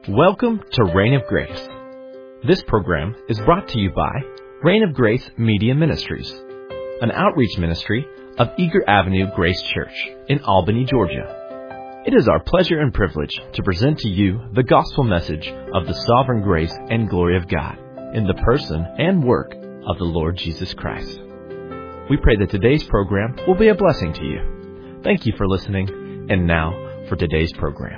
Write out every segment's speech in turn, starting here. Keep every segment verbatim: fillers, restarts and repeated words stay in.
Welcome to Reign of Grace. This program is brought to you by Reign of Grace Media Ministries, an outreach ministry of Eager Avenue Grace Church in Albany, Georgia. It is our pleasure and privilege to present to you the gospel message of the sovereign grace and glory of God in the person and work of the Lord Jesus Christ. We pray that today's program will be a blessing to you. Thank you for listening, and now for today's program.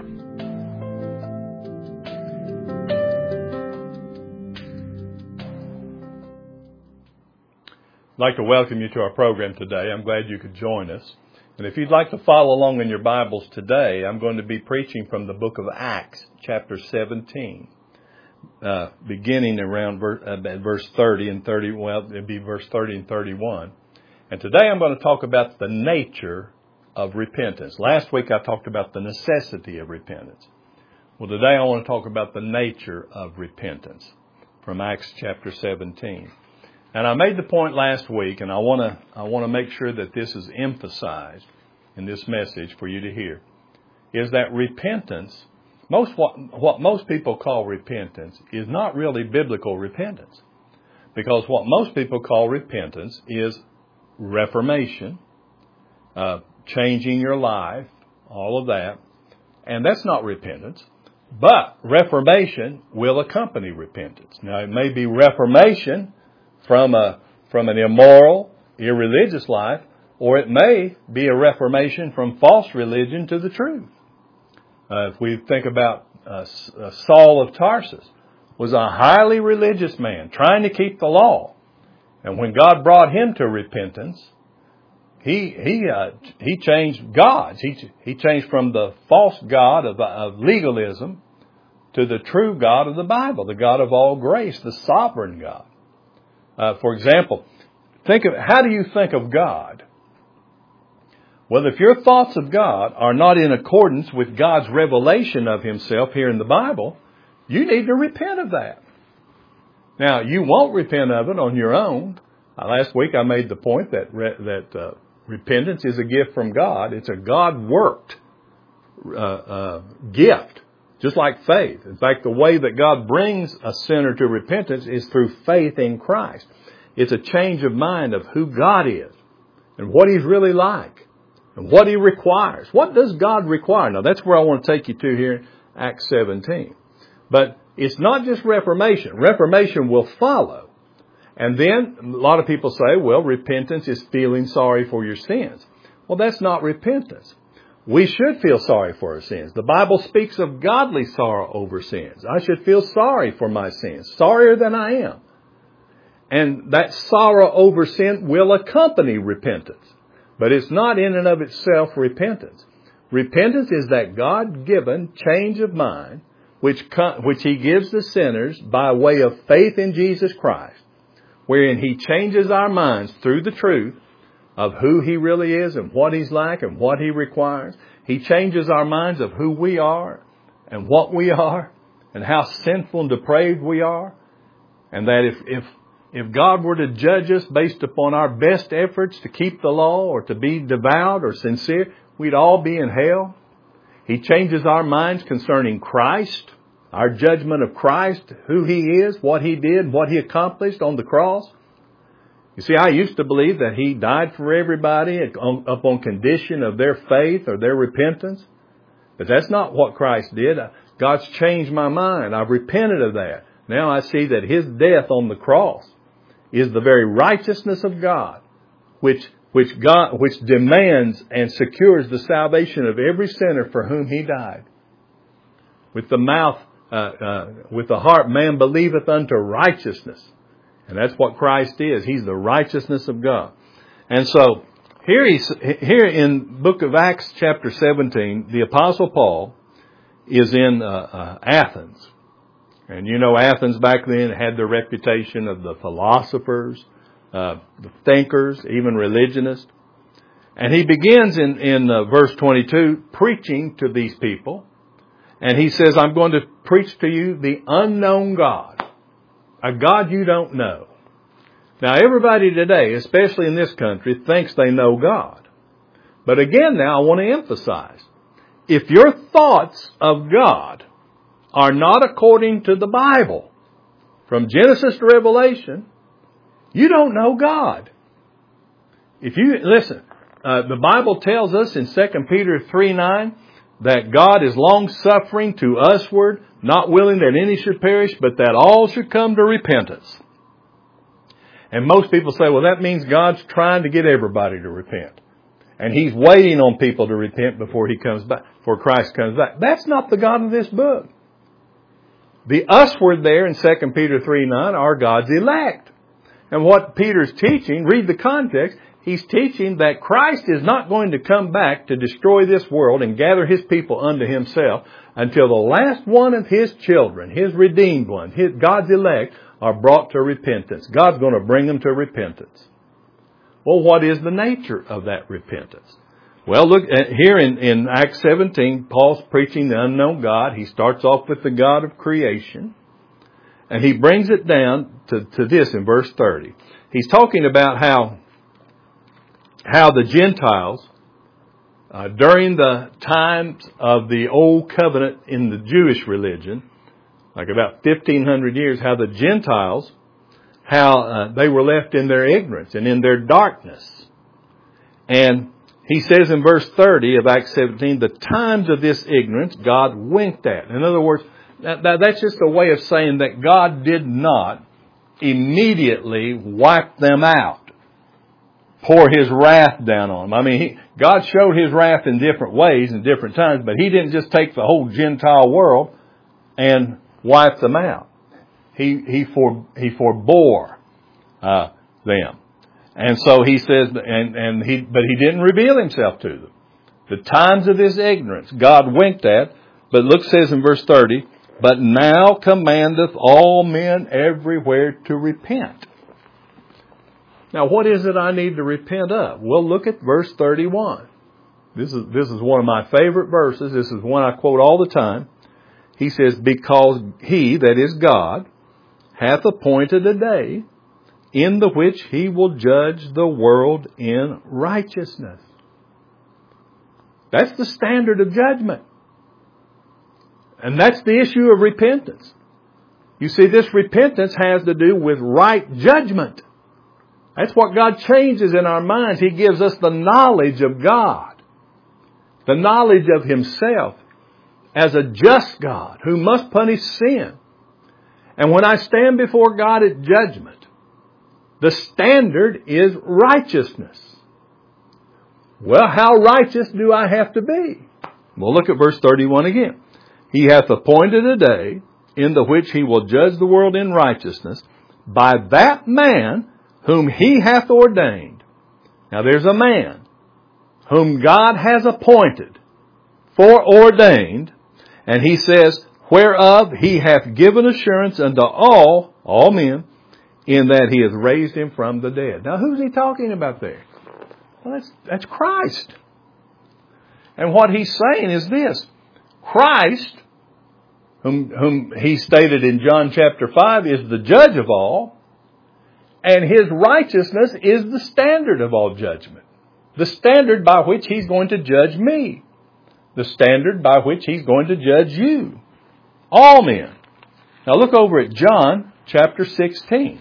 I'd like to welcome you to our program today. I'm glad you could join us. And if you'd like to follow along in your Bibles today, I'm going to be preaching from the book of Acts, chapter seventeen, uh, beginning around verse, uh, verse thirty and thirty. Well, it'd be verse thirty and thirty-one. And today I'm going to talk about the nature of repentance. Last week I talked about the necessity of repentance. Well, today I want to talk about the nature of repentance from Acts chapter seventeen. And I made the point last week, and I want to I want to make sure that this is emphasized in this message for you to hear, is that repentance, most what, what most people call repentance, is not really biblical repentance. Because what most people call repentance is reformation, uh, changing your life, all of that. And that's not repentance. But reformation will accompany repentance. Now, it may be reformation from a from an immoral, irreligious life, or it may be a reformation from false religion to the truth. Uh, if we think about uh, Saul of Tarsus, was a highly religious man trying to keep the law, and when God brought him to repentance, he he uh, he changed gods. He he changed from the false god of, of legalism to the true God of the Bible, the God of all grace, the sovereign God. Uh, for example, think of how do you think of God? Well, if your thoughts of God are not in accordance with God's revelation of Himself here in the Bible, you need to repent of that. Now, you won't repent of it on your own. Uh, last week I made the point that re- that uh, repentance is a gift from God. It's a God-worked uh, uh, gift. Just like faith. In fact, the way that God brings a sinner to repentance is through faith in Christ. It's a change of mind of who God is and what He's really like and what He requires. What does God require? Now, that's where I want to take you to here in Acts seventeen. But it's not just reformation. Reformation will follow. And then a lot of people say, well, repentance is feeling sorry for your sins. Well, that's not repentance. We should feel sorry for our sins. The Bible speaks of godly sorrow over sins. I should feel sorry for my sins, sorrier than I am. And that sorrow over sin will accompany repentance. But it's not in and of itself repentance. Repentance is that God-given change of mind which, which He gives the sinners by way of faith in Jesus Christ, wherein He changes our minds through the truth of who He really is and what He's like and what He requires. He changes our minds of who we are and what we are and how sinful and depraved we are. And that if, if, if God were to judge us based upon our best efforts to keep the law or to be devout or sincere, we'd all be in hell. He changes our minds concerning Christ, our judgment of Christ, who He is, what He did, what He accomplished on the cross. You see, I used to believe that He died for everybody upon condition of their faith or their repentance. But that's not what Christ did. God's changed my mind. I've repented of that. Now I see that His death on the cross is the very righteousness of God, which, which God, which demands and secures the salvation of every sinner for whom He died. With the mouth, uh, uh, with the heart, man believeth unto righteousness. And that's what Christ is. He's the righteousness of God. And so here he's, here in book of Acts chapter seventeen, the Apostle Paul is in uh, uh, Athens. And you know Athens back then had the reputation of the philosophers, uh, the thinkers, even religionists. And he begins in, in uh, verse twenty-two preaching to these people. And he says, I'm going to preach to you the unknown God. A God you don't know. Now, everybody today, especially in this country, thinks they know God. But again, now I want to emphasize, if your thoughts of God are not according to the Bible, from Genesis to Revelation, you don't know God. If you, listen, uh, the Bible tells us in Second Peter three nine that God is long-suffering to usward, not willing that any should perish, but that all should come to repentance. And most people say, well, that means God's trying to get everybody to repent. And He's waiting on people to repent before He comes back, before Christ comes back. That's not the God of this book. The usward there in Second Peter three nine are God's elect. And what Peter's teaching, read the context, he's teaching that Christ is not going to come back to destroy this world and gather His people unto Himself until the last one of His children, His redeemed ones, His, God's elect, are brought to repentance. God's going to bring them to repentance. Well, what is the nature of that repentance? Well, look at here in, in Acts seventeen, Paul's preaching the unknown God. He starts off with the God of creation. And he brings it down to, to this in verse thirty. He's talking about how, how the Gentiles, uh, during the times of the Old Covenant in the Jewish religion, like about fifteen hundred years, how the Gentiles, how uh, they were left in their ignorance and in their darkness. And he says in verse thirty of Acts seventeen, the times of this ignorance God winked at. In other words, that, that, that's just a way of saying that God did not immediately wipe them out, pour His wrath down on them. I mean, he, God showed His wrath in different ways and different times, but He didn't just take the whole Gentile world and wipe them out. He he for he forbore uh, them, and so he says, and and he but he didn't reveal Himself to them. The times of this ignorance God winked at, but look, says in verse thirty, but now commandeth all men everywhere to repent. Now, what is it I need to repent of? Well, look at verse thirty-one. This is this is one of my favorite verses. This is one I quote all the time. He says, because He, that is God, hath appointed a day in the which He will judge the world in righteousness. That's the standard of judgment. And that's the issue of repentance. You see, this repentance has to do with right judgment. That's what God changes in our minds. He gives us the knowledge of God, the knowledge of Himself as a just God who must punish sin. And when I stand before God at judgment, the standard is righteousness. Well, how righteous do I have to be? Well, look at verse thirty-one again. He hath appointed a day in the which He will judge the world in righteousness by that man whom He hath ordained. Now there's a man whom God has appointed, foreordained, and he says, whereof He hath given assurance unto all, all men, in that He hath raised Him from the dead. Now who's He talking about there? Well, that's, that's Christ. And what He's saying is this. Christ, whom, whom He stated in John chapter five, is the judge of all, and His righteousness is the standard of all judgment. The standard by which He's going to judge me. The standard by which He's going to judge you. All men. Now look over at John chapter sixteen.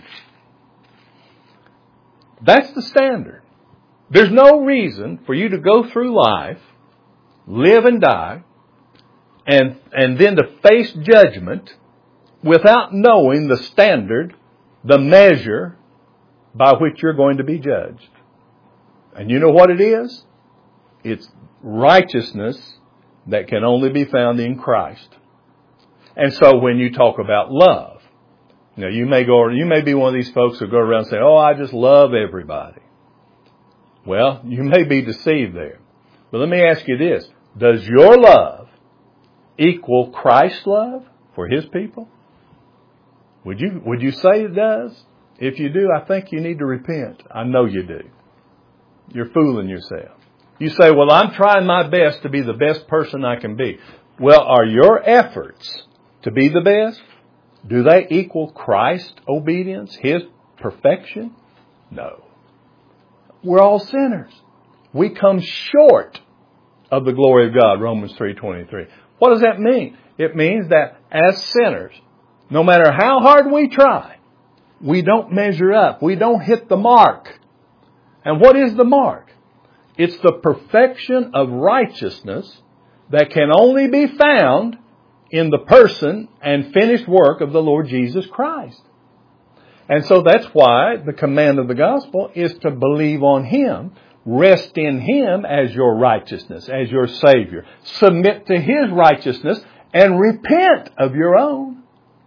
That's the standard. There's no reason for you to go through life, live and die, and, and then to face judgment without knowing the standard, the measure by which you're going to be judged. And you know what it is? It's righteousness that can only be found in Christ. And so when you talk about love, you know, you may go, you may be one of these folks who go around and say, oh, I just love everybody. Well, you may be deceived there. But let me ask you this. Does your love equal Christ's love for His people? Would you, would you say it does? If you do, I think you need to repent. I know you do. You're fooling yourself. You say, well, I'm trying my best to be the best person I can be. Well, are your efforts to be the best, do they equal Christ's obedience, His perfection? No. We're all sinners. We come short of the glory of God, Romans three twenty-three. What does that mean? It means that as sinners, no matter how hard we try, we don't measure up. We don't hit the mark. And what is the mark? It's the perfection of righteousness that can only be found in the person and finished work of the Lord Jesus Christ. And so that's why the command of the gospel is to believe on Him, rest in Him as your righteousness, as your Savior. Submit to His righteousness and repent of your own.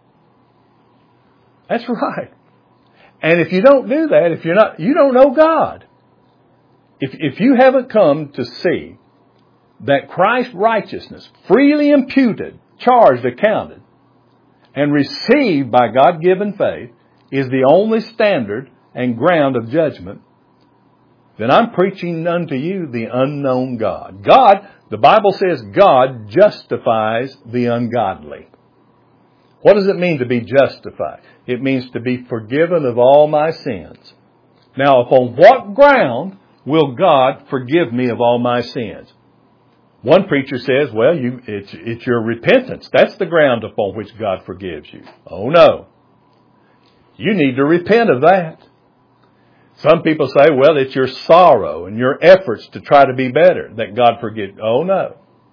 That's right. And if you don't do that, if you're not, you don't know God. If, if you haven't come to see that Christ's righteousness, freely imputed, charged, accounted, and received by God-given faith, is the only standard and ground of judgment, then I'm preaching unto you the unknown God. God, the Bible says God justifies the ungodly. What does it mean to be justified? It means to be forgiven of all my sins. Now, upon what ground will God forgive me of all my sins? One preacher says, well, you, it's, it's your repentance. That's the ground upon which God forgives you. Oh, no. You need to repent of that. Some people say, well, it's your sorrow and your efforts to try to be better that God forgives. Oh, no.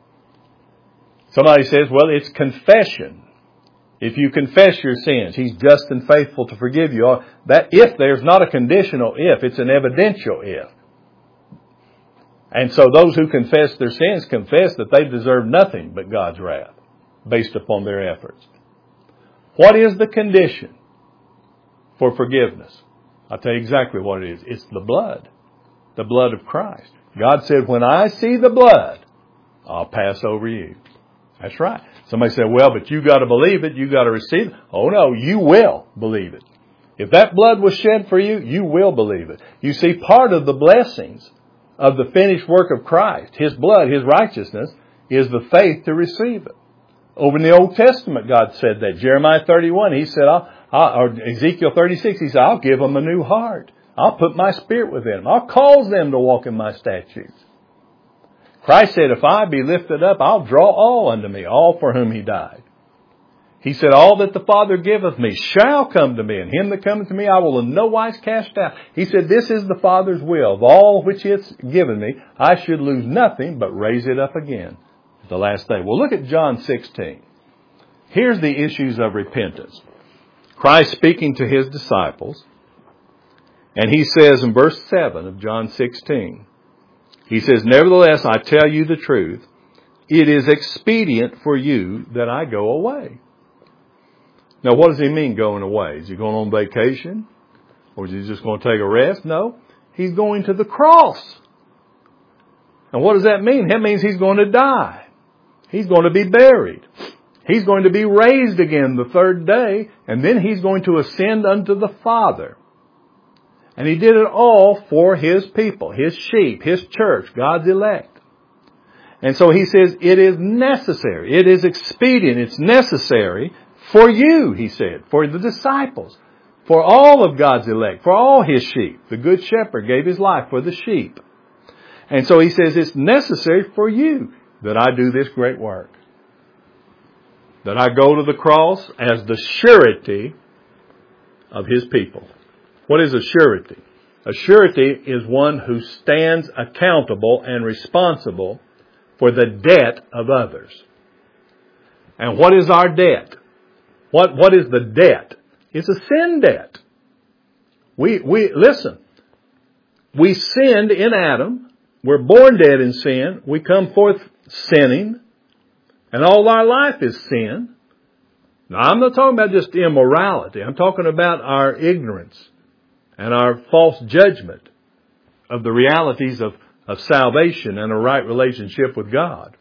Somebody says, well, it's confession. If you confess your sins, He's just and faithful to forgive you. That if, there's not a conditional if, it's an evidential if. And so those who confess their sins confess that they deserve nothing but God's wrath based upon their efforts. What is the condition for forgiveness? I'll tell you exactly what it is. It's the blood. The blood of Christ. God said, when I see the blood, I'll pass over you. That's right. Somebody said, well, but you got to believe it. You got to receive it. Oh, no, you will believe it. If that blood was shed for you, you will believe it. You see, part of the blessings of the finished work of Christ, His blood, His righteousness, is the faith to receive it. Over in the Old Testament, God said that. Jeremiah thirty-one, He said, I'll, I'll, or Ezekiel thirty-six, He said, I'll give them a new heart. I'll put my Spirit within them. I'll cause them to walk in my statutes. Christ said, if I be lifted up, I'll draw all unto me, all for whom He died. He said, all that the Father giveth me shall come to me, and him that cometh to me I will in no wise cast out. He said, this is the Father's will. Of all which He hath given me, I should lose nothing, but raise it up again at the last day. Well, look at John sixteen. Here's the issues of repentance. Christ speaking to His disciples, and He says in verse seven of John sixteen, He says, nevertheless, I tell you the truth, it is expedient for you that I go away. Now, what does He mean going away? Is He going on vacation? Or is He just going to take a rest? No. He's going to the cross. And what does that mean? That means He's going to die. He's going to be buried. He's going to be raised again the third day. And then He's going to ascend unto the Father. And He did it all for His people, His sheep, His church, God's elect. And so He says it is necessary. It is expedient. It's necessary for you, He said, for the disciples, for all of God's elect, for all His sheep. The Good Shepherd gave His life for the sheep. And so He says it's necessary for you that I do this great work. That I go to the cross as the surety of His people. What is a surety? A surety is one who stands accountable and responsible for the debt of others. And what is our debt? What, what is the debt? It's a sin debt. We, we, listen, we sinned in Adam. We're born dead in sin. We come forth sinning. And all our life is sin. Now, I'm not talking about just immorality. I'm talking about our ignorance and our false judgment of the realities of, of salvation and a right relationship with God.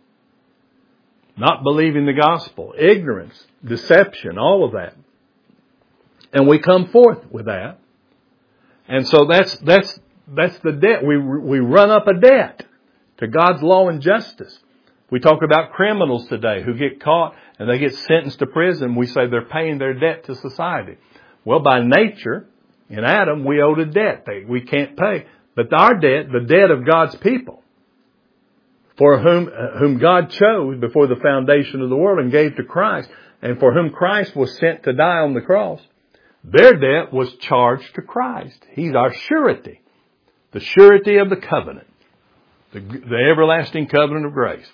Not believing the gospel, ignorance, deception, all of that. And we come forth with that. And so that's, that's, that's the debt. We, we run up a debt to God's law and justice. We talk about criminals today who get caught and they get sentenced to prison. We say they're paying their debt to society. Well, by nature, in Adam, we owed a debt. We can't pay. But our debt, the debt of God's people, for whom, uh, whom God chose before the foundation of the world and gave to Christ, and for whom Christ was sent to die on the cross, their debt was charged to Christ. He's our surety, the surety of the covenant, the, the everlasting covenant of grace.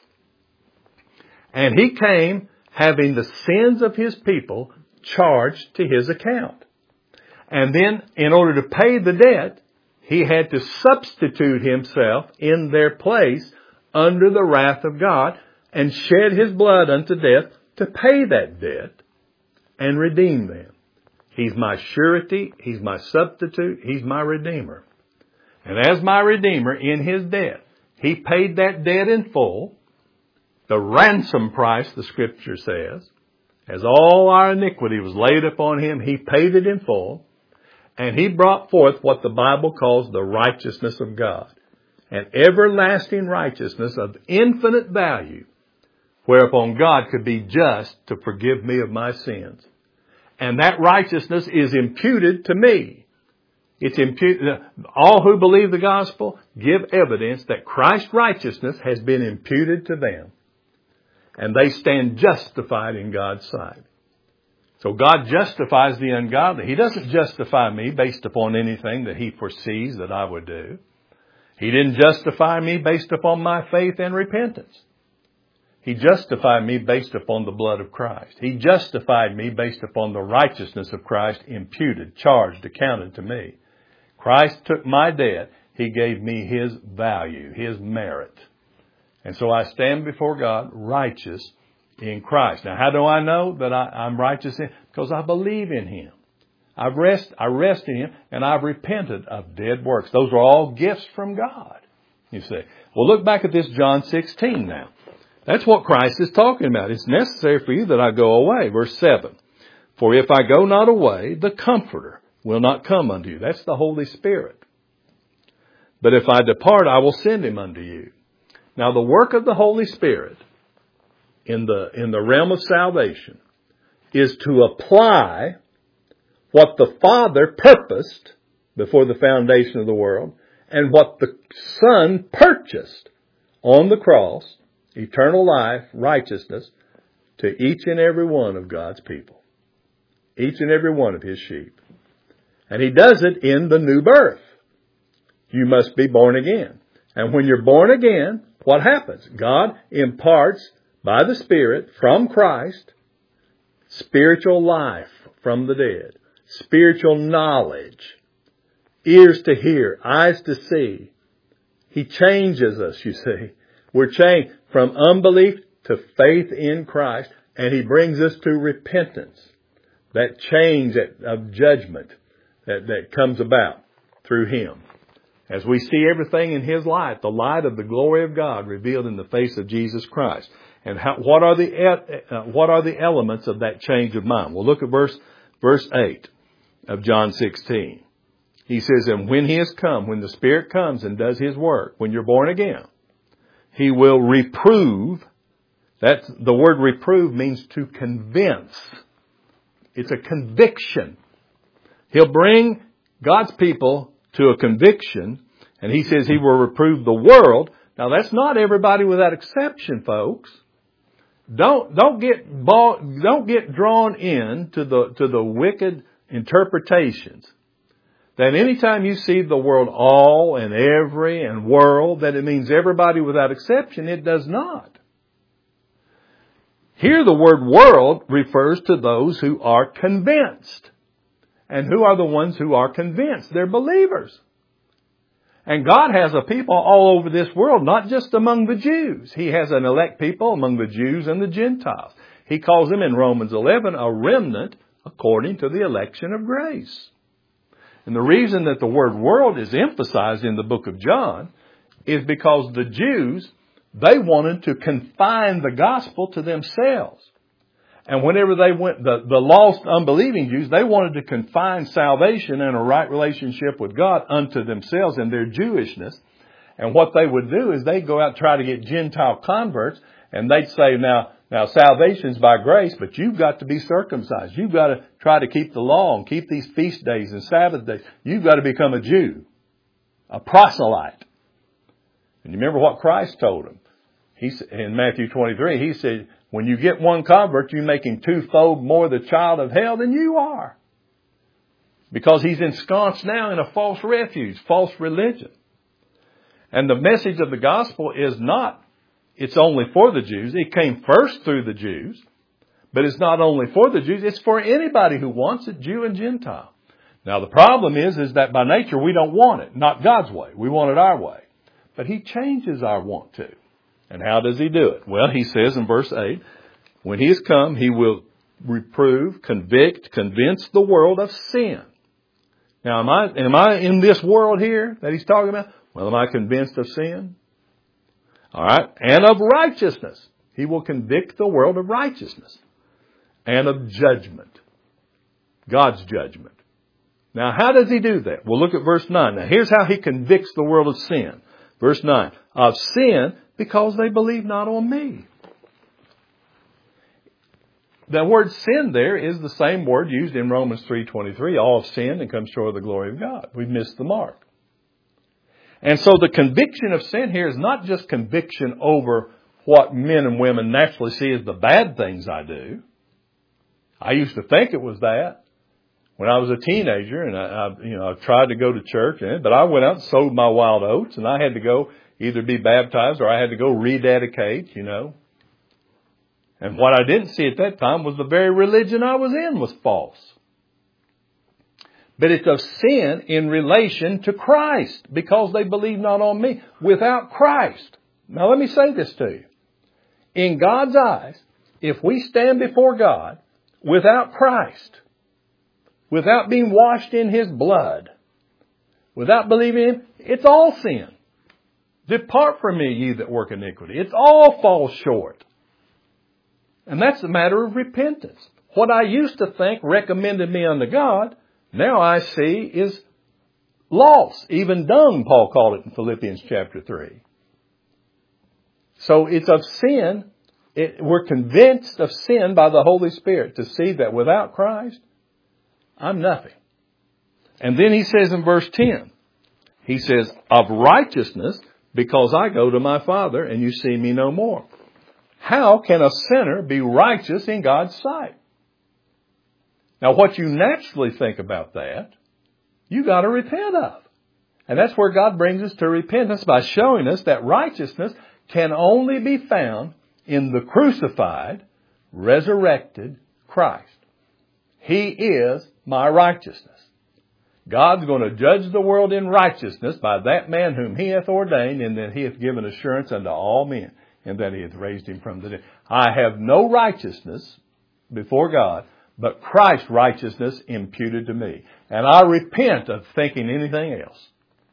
And He came having the sins of His people charged to His account. And then, in order to pay the debt, He had to substitute Himself in their place under the wrath of God and shed His blood unto death to pay that debt and redeem them. He's my surety. He's my substitute. He's my Redeemer. And as my Redeemer in His death, He paid that debt in full. The ransom price, the Scripture says, as all our iniquity was laid upon Him, He paid it in full. And He brought forth what the Bible calls the righteousness of God, an everlasting righteousness of infinite value, whereupon God could be just to forgive me of my sins. And that righteousness is imputed to me. It's imputed. All who believe the gospel give evidence that Christ's righteousness has been imputed to them. And they stand justified in God's sight. So God justifies the ungodly. He doesn't justify me based upon anything that He foresees that I would do. He didn't justify me based upon my faith and repentance. He justified me based upon the blood of Christ. He justified me based upon the righteousness of Christ imputed, charged, accounted to me. Christ took my debt. He gave me His value, His merit. And so I stand before God righteous in Christ. Now, how do I know that I, I'm righteous in? Because I believe in Him. I've rest, I rest in Him, and I've repented of dead works. Those are all gifts from God, you see. Well, look back at this John sixteen now. That's what Christ is talking about. It's necessary for you that I go away. Verse seven. For if I go not away, the Comforter will not come unto you. That's the Holy Spirit. But if I depart, I will send Him unto you. Now, the work of the Holy Spirit in the, in the realm of salvation is to apply what the Father purposed before the foundation of the world and what the Son purchased on the cross, eternal life, righteousness, to each and every one of God's people, each and every one of His sheep. And He does it in the new birth. You must be born again. And when you're born again, what happens? God imparts by the Spirit from Christ spiritual life from the dead, spiritual knowledge, ears to hear, eyes to see. He changes us, you see. We're changed from unbelief to faith in Christ, and He brings us to repentance, that change of judgment that, that comes about through Him. As we see everything in His light, the light of the glory of God revealed in the face of Jesus Christ. And how, what are the uh, what are the elements of that change of mind? Well, look at verse verse eight of John sixteen. He says, and when He has come, when the Spirit comes and does His work, when you're born again, He will reprove. That's the word reprove means to convince. It's a conviction. He'll bring God's people to a conviction, and He says He will reprove the world. Now, that's not everybody without exception, folks. Don't don't get bought, don't get drawn in to the to the wicked interpretations that anytime you see the word all and every and world, that it means everybody without exception. It does not. Here the word world refers to those who are convinced. And who are the ones who are convinced? They're believers. And God has a people all over this world, not just among the Jews. He has an elect people among the Jews and the Gentiles. He calls them in Romans eleven a remnant according to the election of grace. And the reason that the word world is emphasized in the book of John is because the Jews, they wanted to confine the gospel to themselves. And whenever they went, the, the lost, unbelieving Jews, they wanted to confine salvation and a right relationship with God unto themselves and their Jewishness. And what they would do is they'd go out and try to get Gentile converts, and they'd say, now, now salvation's by grace, but you've got to be circumcised. You've got to try to keep the law and keep these feast days and Sabbath days. You've got to become a Jew, a proselyte. And you remember what Christ told them? He's, in Matthew twenty-three, he said, when you get one convert, you make him twofold more the child of hell than you are. Because he's ensconced now in a false refuge, false religion. And the message of the gospel is not, it's only for the Jews. It came first through the Jews. But it's not only for the Jews, it's for anybody who wants it, Jew and Gentile. Now the problem is, is that by nature we don't want it. Not God's way. We want it our way. But He changes our want to. And how does He do it? Well, He says in verse eight, when He has come, He will reprove, convict, convince the world of sin. Now, am I, am I in this world here that He's talking about? Well, am I convinced of sin? All right. And of righteousness. He will convict the world of righteousness. And of judgment. God's judgment. Now, how does He do that? Well, look at verse nine. Now, here's how He convicts the world of sin. Verse nine. Of sin, because they believe not on me. The word sin there is the same word used in Romans three twenty-three. All have sinned and come short of the glory of God. We've missed the mark. And so the conviction of sin here is not just conviction over what men and women naturally see as the bad things I do. I used to think it was that when I was a teenager, and I, I you know, I tried to go to church, but I went out and sowed my wild oats, and I had to go either be baptized or I had to go rededicate, you know. And what I didn't see at that time was the very religion I was in was false. But it's of sin in relation to Christ, because they believe not on me. Without Christ. Now let me say this to you. In God's eyes, if we stand before God without Christ, without being washed in His blood, without believing Him, it's all sin. Depart from me, ye that work iniquity. It's all falls short. And that's a matter of repentance. What I used to think recommended me unto God, now I see is loss. Even dung, Paul called it in Philippians chapter three. So it's of sin. It, we're convinced of sin by the Holy Spirit to see that without Christ, I'm nothing. And then he says in verse ten, he says, of righteousness, because I go to my Father and you see me no more. How can a sinner be righteous in God's sight? Now, what you naturally think about that, you got to repent of. And that's where God brings us to repentance by showing us that righteousness can only be found in the crucified, resurrected Christ. He is my righteousness. God's going to judge the world in righteousness by that man whom He hath ordained, and that He hath given assurance unto all men, and that He hath raised Him from the dead. I have no righteousness before God, but Christ's righteousness imputed to me. And I repent of thinking anything else.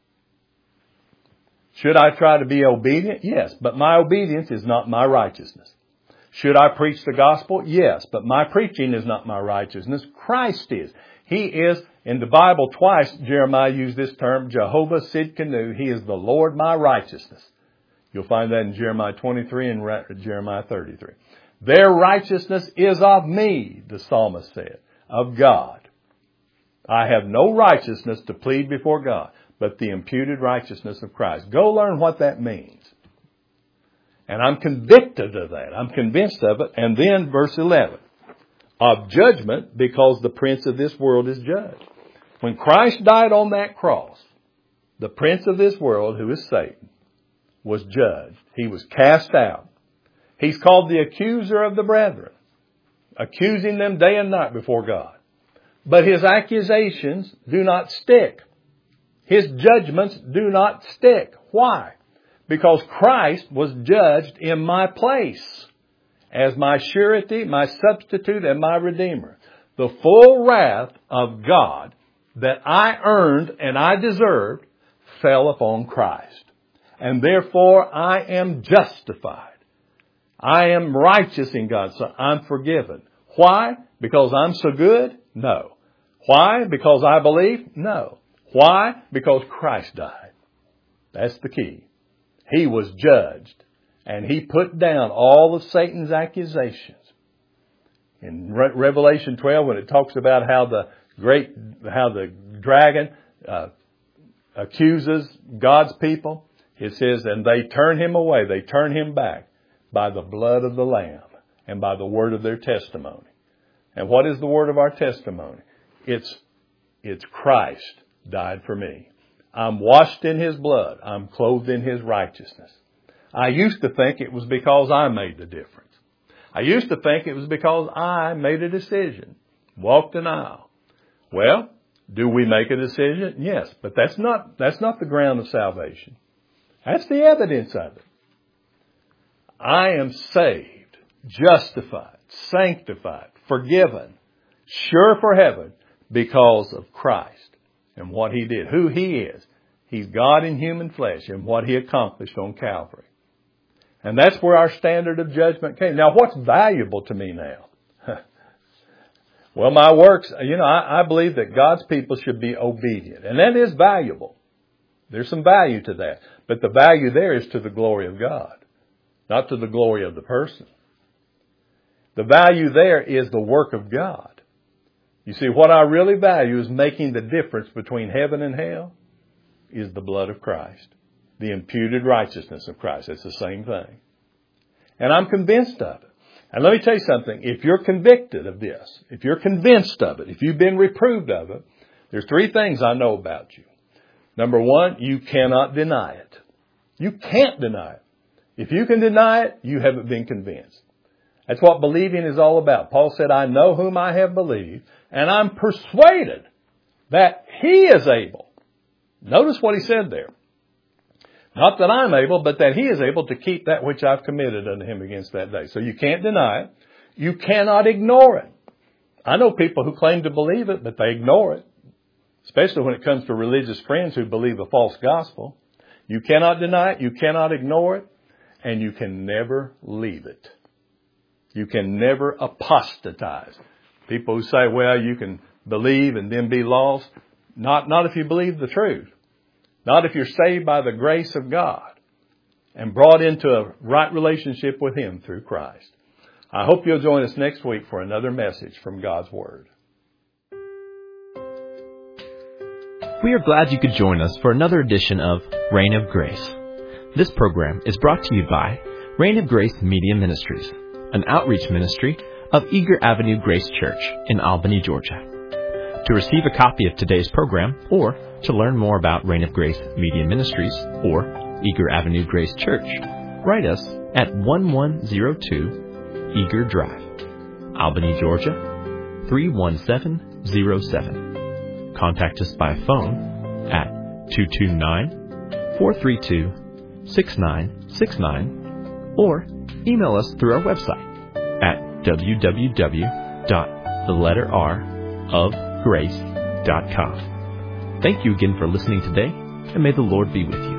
Should I try to be obedient? Yes, but my obedience is not my righteousness. Should I preach the gospel? Yes, but my preaching is not my righteousness. Christ is. He is, in the Bible twice, Jeremiah used this term, Jehovah Sidkenu. He is the Lord my righteousness. You'll find that in Jeremiah twenty-three and Jeremiah thirty-three. Their righteousness is of me, the psalmist said, of God. I have no righteousness to plead before God, but the imputed righteousness of Christ. Go learn what that means. And I'm convicted of that. I'm convinced of it. And then verse eleven. Of judgment, because the prince of this world is judged. When Christ died on that cross, the prince of this world, who is Satan, was judged. He was cast out. He's called the accuser of the brethren, accusing them day and night before God. But his accusations do not stick. His judgments do not stick. Why? Because Christ was judged in my place as my surety, my substitute, and my redeemer. The full wrath of God that I earned and I deserved fell upon Christ. And therefore I am justified. I am righteous in God's sight. I'm forgiven. Why? Because I'm so good? No. Why? Because I believe? No. Why? Because Christ died. That's the key. He was judged. And He put down all of Satan's accusations. In Re- Revelation twelve, when it talks about how the great, how the dragon uh, accuses God's people, it says, and they turn him away, they turn him back. by the blood of the Lamb and by the word of their testimony. And what is the word of our testimony? It's, it's Christ died for me. I'm washed in His blood. I'm clothed in His righteousness. I used to think it was because I made the difference. I used to think it was because I made a decision, walked an aisle. Well, do we make a decision? Yes, but that's not, that's not the ground of salvation. That's the evidence of it. I am saved, justified, sanctified, forgiven, sure for heaven because of Christ and what He did, who He is. He's God in human flesh and what He accomplished on Calvary. And that's where our standard of judgment came. Now, what's valuable to me now? Well, my works, you know, I, I believe that God's people should be obedient. And that is valuable. There's some value to that. But the value there is to the glory of God, not to the glory of the person. The value there is the work of God. You see, what I really value is making the difference between heaven and hell is the blood of Christ. The imputed righteousness of Christ. It's the same thing. And I'm convinced of it. And let me tell you something. If you're convicted of this, if you're convinced of it, if you've been reproved of it, there's three things I know about you. Number one, you cannot deny it. You can't deny it. If you can deny it, you haven't been convinced. That's what believing is all about. Paul said, I know whom I have believed, and I'm persuaded that He is able. Notice what he said there. Not that I'm able, but that He is able to keep that which I've committed unto Him against that day. So you can't deny it. You cannot ignore it. I know people who claim to believe it, but they ignore it. Especially when it comes to religious friends who believe a false gospel. You cannot deny it. You cannot ignore it. And you can never leave it. You can never apostatize. People who say, well, you can believe and then be lost. Not, not if you believe the truth. Not if you're saved by the grace of God and brought into a right relationship with Him through Christ. I hope you'll join us next week for another message from God's Word. We are glad you could join us for another edition of Reign of Grace. This program is brought to you by Reign of Grace Media Ministries, an outreach ministry of Eager Avenue Grace Church in Albany, Georgia. To receive a copy of today's program or to learn more about Reign of Grace Media Ministries or Eager Avenue Grace Church, write us at one one zero two Eager Drive, Albany, Georgia three one seven zero seven. Contact us by phone at two two nine, four three two, six nine six nine or email us through our website at w w w dot the letter R of grace dot com. Thank you again for listening today, and may the Lord be with you.